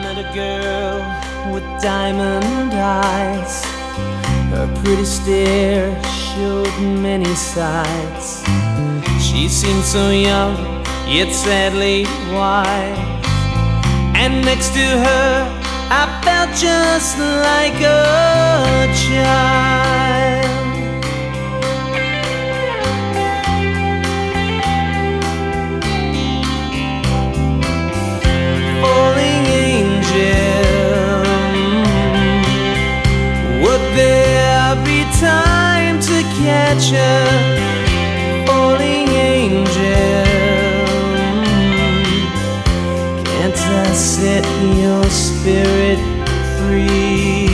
met a girl with diamond eyes. Her pretty stare showed many sides. She seemed so young, yet sadly wise. And next to her, I felt just like a child. Falling angel, would there be time to catch her? Falling angel, can't I set your spirit free?